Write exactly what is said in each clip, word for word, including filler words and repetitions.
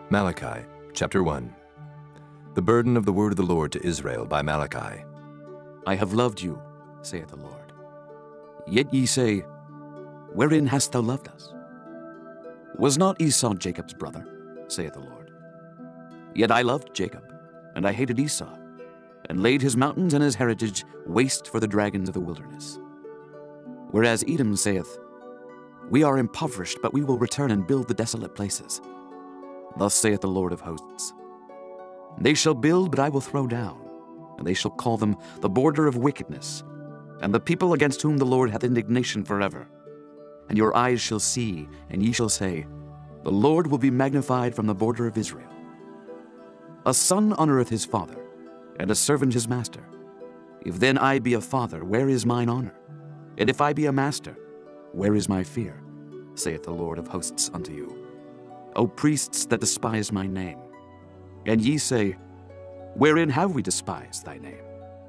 Malachi, chapter one. The burden of the word of the Lord to Israel by Malachi. I have loved you, saith the Lord. Yet ye say, Wherein hast thou loved us? Was not Esau Jacob's brother, saith the Lord? Yet I loved Jacob, and I hated Esau, and laid his mountains and his heritage waste for the dragons of the wilderness. Whereas Edom saith, We are impoverished, but we will return and build the desolate places. Thus saith the Lord of hosts, They shall build, but I will throw down, and they shall call them the border of wickedness, and the people against whom the Lord hath indignation forever. And your eyes shall see, and ye shall say, The Lord will be magnified from the border of Israel. A son honoreth his father, and a servant his master. If then I be a father, where is mine honor? And if I be a master, where is my fear? Saith the Lord of hosts unto you. O priests that despise my name. And ye say, Wherein have we despised thy name?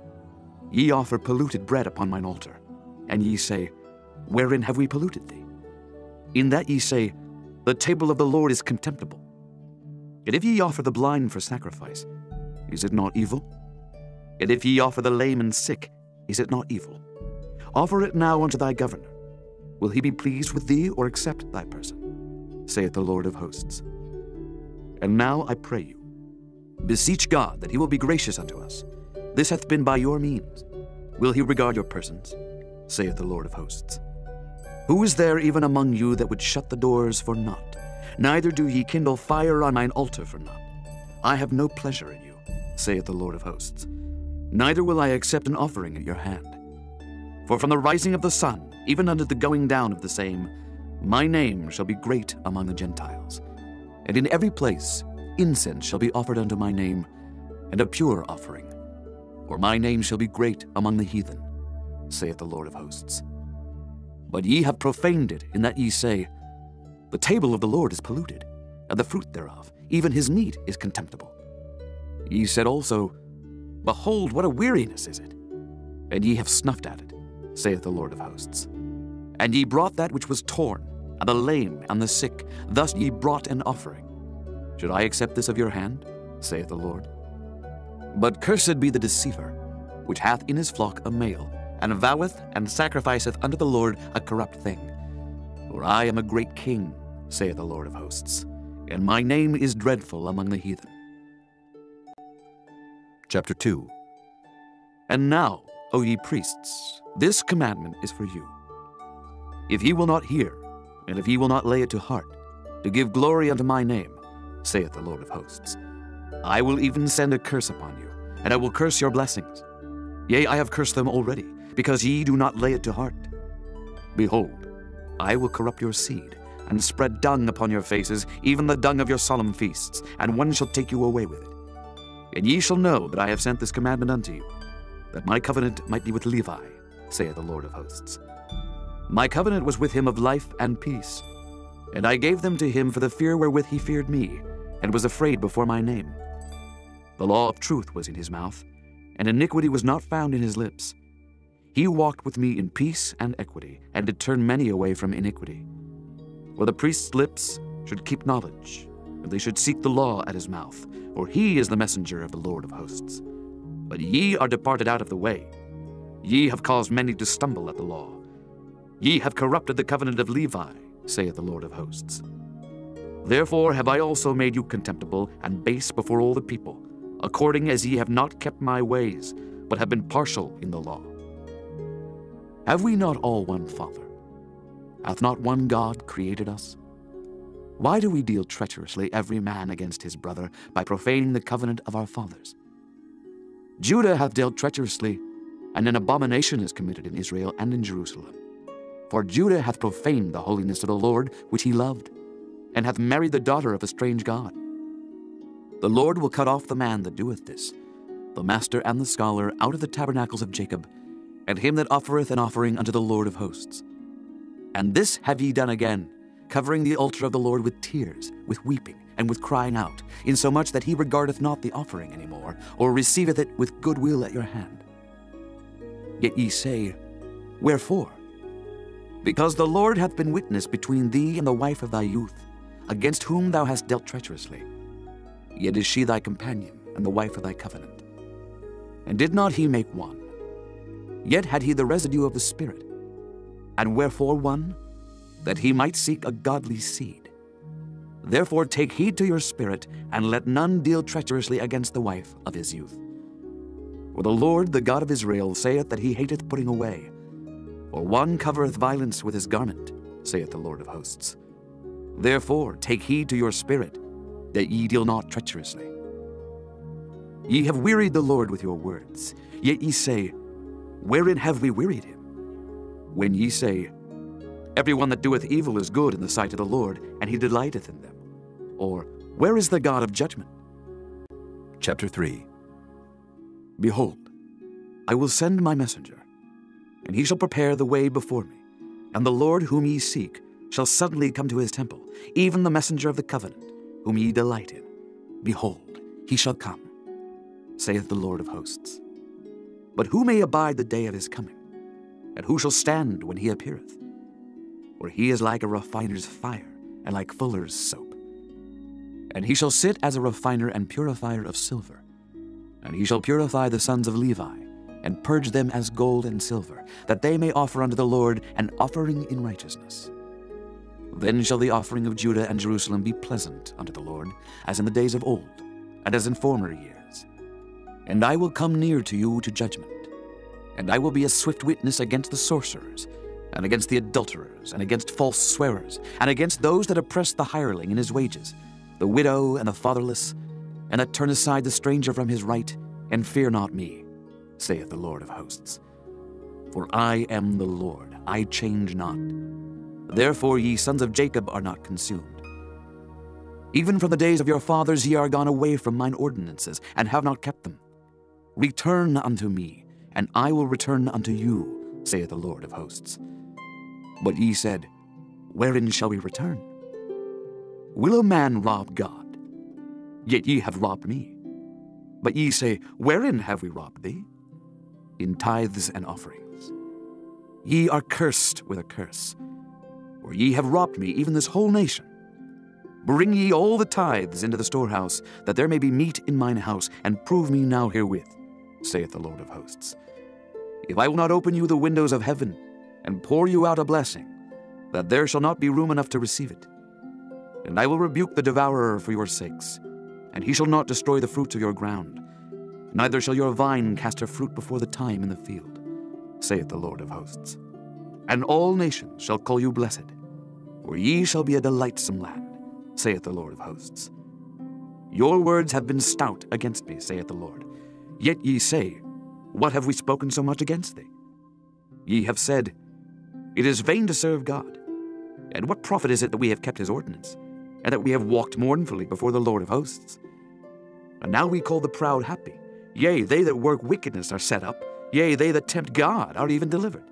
Ye offer polluted bread upon mine altar. And ye say, Wherein have we polluted thee? In that ye say, The table of the Lord is contemptible. And if ye offer the blind for sacrifice, is it not evil? And if ye offer the lame and sick, is it not evil? Offer it now unto thy governor. Will he be pleased with thee, or accept thy person? Saith the Lord of hosts. And now I pray you, beseech God that he will be gracious unto us. This hath been by your means. Will he regard your persons? Saith the Lord of hosts. Who is there even among you that would shut the doors for naught? Neither do ye kindle fire on mine altar for naught. I have no pleasure in you, saith the Lord of hosts. Neither will I accept an offering at your hand. For from the rising of the sun, even unto the going down of the same, my name shall be great among the Gentiles. And in every place incense shall be offered unto my name, and a pure offering. For my name shall be great among the heathen, saith the Lord of hosts. But ye have profaned it, in that ye say, The table of the Lord is polluted, and the fruit thereof, even his meat, is contemptible. Ye said also, Behold, what a weariness is it! And ye have snuffed at it, saith the Lord of hosts. And ye brought that which was torn, and the lame, and the sick, thus ye brought an offering. Should I accept this of your hand? Saith the Lord. But cursed be the deceiver, which hath in his flock a male, and voweth and sacrificeth unto the Lord a corrupt thing. For I am a great king, saith the Lord of hosts, and my name is dreadful among the heathen. Chapter two. And now, O ye priests, this commandment is for you. If ye will not hear, and if ye will not lay it to heart, to give glory unto my name, saith the Lord of hosts, I will even send a curse upon you, and I will curse your blessings. Yea, I have cursed them already, because ye do not lay it to heart. Behold, I will corrupt your seed, and spread dung upon your faces, even the dung of your solemn feasts, and one shall take you away with it. And ye shall know that I have sent this commandment unto you, that my covenant might be with Levi, saith the Lord of hosts. My covenant was with him of life and peace, and I gave them to him for the fear wherewith he feared me, and was afraid before my name. The law of truth was in his mouth, and iniquity was not found in his lips. He walked with me in peace and equity, and did turn many away from iniquity. For the priest's lips should keep knowledge, and they should seek the law at his mouth, for he is the messenger of the Lord of hosts. But ye are departed out of the way. Ye have caused many to stumble at the law. Ye have corrupted the covenant of Levi, saith the Lord of hosts. Therefore have I also made you contemptible and base before all the people, according as ye have not kept my ways, but have been partial in the law. Have we not all one Father? Hath not one God created us? Why do we deal treacherously every man against his brother by profaning the covenant of our fathers? Judah hath dealt treacherously, and an abomination is committed in Israel and in Jerusalem. For Judah hath profaned the holiness of the Lord, which he loved, and hath married the daughter of a strange god. The Lord will cut off the man that doeth this, the master and the scholar, out of the tabernacles of Jacob, and him that offereth an offering unto the Lord of hosts. And this have ye done again, covering the altar of the Lord with tears, with weeping, and with crying out, insomuch that he regardeth not the offering any more, or receiveth it with good will at your hand. Yet ye say, Wherefore? Because the Lord hath been witness between thee and the wife of thy youth, against whom thou hast dealt treacherously, yet is she thy companion and the wife of thy covenant. And did not he make one? Yet had he the residue of the Spirit. And wherefore one? That he might seek a godly seed. Therefore take heed to your spirit, and let none deal treacherously against the wife of his youth. For the Lord, the God of Israel, saith that he hateth putting away. For one covereth violence with his garment, saith the Lord of hosts. Therefore take heed to your spirit, that ye deal not treacherously. Ye have wearied the Lord with your words, yet ye say, wherein have we wearied him? When ye say, every one that doeth evil is good in the sight of the Lord, and he delighteth in them. Or, where is the God of judgment? Chapter three. Behold, I will send my messenger, and he shall prepare the way before me. And the Lord whom ye seek shall suddenly come to his temple, even the messenger of the covenant, whom ye delight in. Behold, he shall come, saith the Lord of hosts. But who may abide the day of his coming? And who shall stand when he appeareth? For he is like a refiner's fire, and like fuller's soap. And he shall sit as a refiner and purifier of silver. And he shall purify the sons of Levi, and purge them as gold and silver, that they may offer unto the Lord an offering in righteousness. Then shall the offering of Judah and Jerusalem be pleasant unto the Lord, as in the days of old, and as in former years. And I will come near to you to judgment. And I will be a swift witness against the sorcerers, and against the adulterers, and against false swearers, and against those that oppress the hireling in his wages, the widow and the fatherless, and that turn aside the stranger from his right, and fear not me, saith the Lord of hosts. For I am the Lord, I change not. Therefore ye sons of Jacob are not consumed. Even from the days of your fathers ye are gone away from mine ordinances, and have not kept them. Return unto me, and I will return unto you, saith the Lord of hosts. But ye said, wherein shall we return? Will a man rob God? Yet ye have robbed me. But ye say, wherein have we robbed thee? In tithes and offerings. Ye are cursed with a curse, for ye have robbed me, even this whole nation. Bring ye all the tithes into the storehouse, that there may be meat in mine house, and prove me now herewith, saith the Lord of hosts. If I will not open you the windows of heaven, and pour you out a blessing, that there shall not be room enough to receive it. And I will rebuke the devourer for your sakes, and he shall not destroy the fruits of your ground, neither shall your vine cast her fruit before the time in the field, saith the Lord of hosts. And all nations shall call you blessed, for ye shall be a delightsome land, saith the Lord of hosts. Your words have been stout against me, saith the Lord. Yet ye say, what have we spoken so much against thee? Ye have said, it is vain to serve God. And what profit is it that we have kept his ordinance, and that we have walked mournfully before the Lord of hosts? And now we call the proud happy. Yea, they that work wickedness are set up. Yea, they that tempt God are even delivered.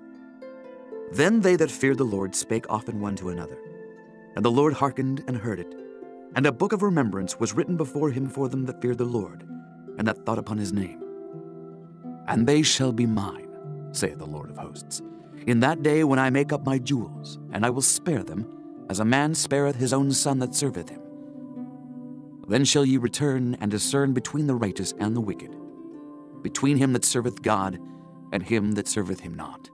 Then they that feared the Lord spake often one to another. And the Lord hearkened and heard it. And a book of remembrance was written before him for them that feared the Lord, and that thought upon his name. And they shall be mine, saith the Lord of hosts, in that day when I make up my jewels, and I will spare them, as a man spareth his own son that serveth him. Then shall ye return and discern between the righteous and the wicked, between him that serveth God and him that serveth him not.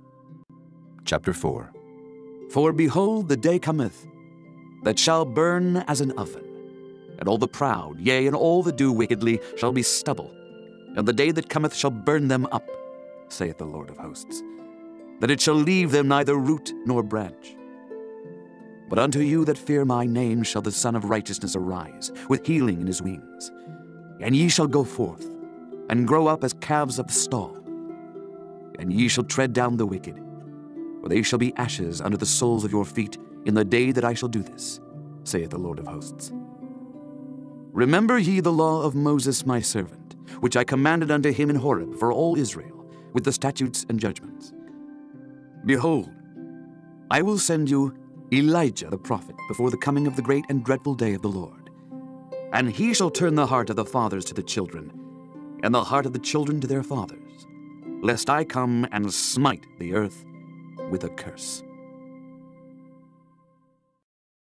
Chapter four. For behold, the day cometh, that shall burn as an oven, and all the proud, yea, and all that do wickedly, shall be stubble, and the day that cometh shall burn them up, saith the Lord of hosts, that it shall leave them neither root nor branch. But unto you that fear my name shall the Son of Righteousness arise, with healing in his wings. And ye shall go forth, and grow up as calves of the stall. And ye shall tread down the wicked, for they shall be ashes under the soles of your feet in the day that I shall do this, saith the Lord of hosts. Remember ye the law of Moses my servant, which I commanded unto him in Horeb for all Israel, with the statutes and judgments. Behold, I will send you Elijah the prophet before the coming of the great and dreadful day of the Lord. And he shall turn the heart of the fathers to the children, and the heart of the children to their fathers, lest I come and smite the earth with a curse.